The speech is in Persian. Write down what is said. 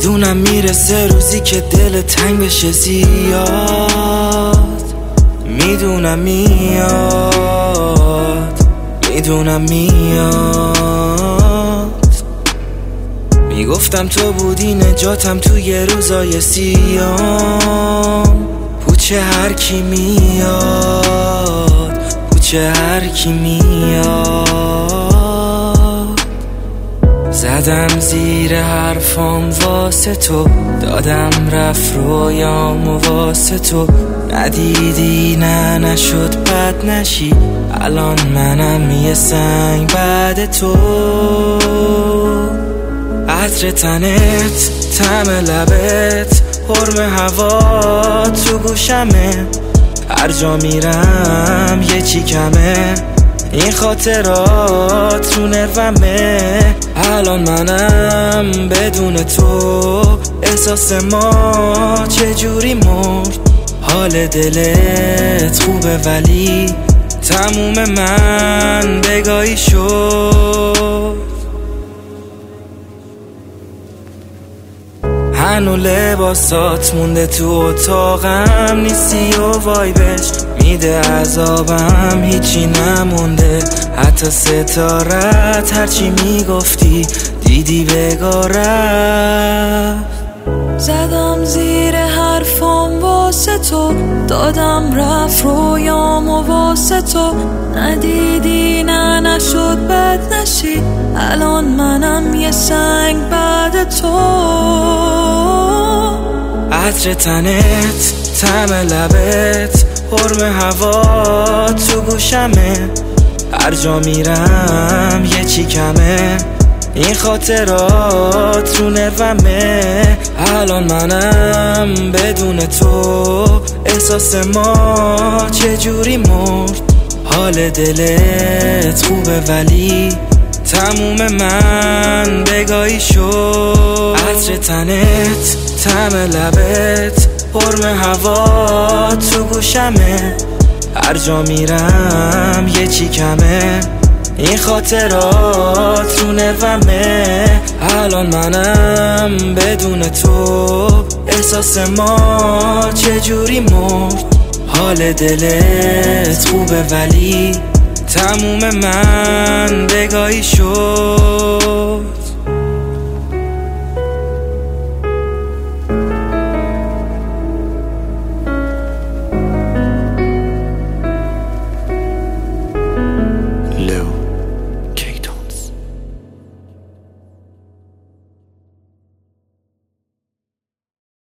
میدونم میرسه روزی که دل تنگ بشه زیاد، میدونم میاد. میگفتم تو بودی نجاتم توی روزای سیام. پوچه هر کی میاد، پوچه هر کی میاد. زدم زیر حرفام واسه تو، دادم رفت رویام و واسه تو. ندیدی نه نشد بد نشی، الان منم یه سنگ بعد تو. عطر تنت، طعم لبت، حرم هوا تو گوشمه. هر جا میرم یه چی کمه، این خاطرات رو نرومه. الان منم بدون تو، احساس ما چجوری مرد. حال دلت خوبه ولی تموم من بگاهی شد. هنو لباسات مونده تو اتاقم، نیستی و وایبش میده عذابم. هیچی نمونده حتی ستارت، هرچی میگفتی دیدی بگارم. زدم زیر حرفام واسه تو، دادم رفت رویام و واسه تو. ندیدی نه نشد بد نشی، الان منم یه سنگ بعد تو. عطر تنت، طعم لبت، حرم هوا تو گوشمه. هر جا میرم یه چی کمه، این خاطرات رو نرومه. الان منم بدون تو، احساس ما چجوری مرد. حال دلت خوبه ولی تموم من بگاهی شد. عطر تنت، طعم لبت، حرم هوا تو گوشمه. هر جا میرم یه چی کمه، این خاطرات رو نرومه. الان منم بدون تو، احساس ما چجوری مرد. حال دلت خوبه ولی تموم من بگاهی شد.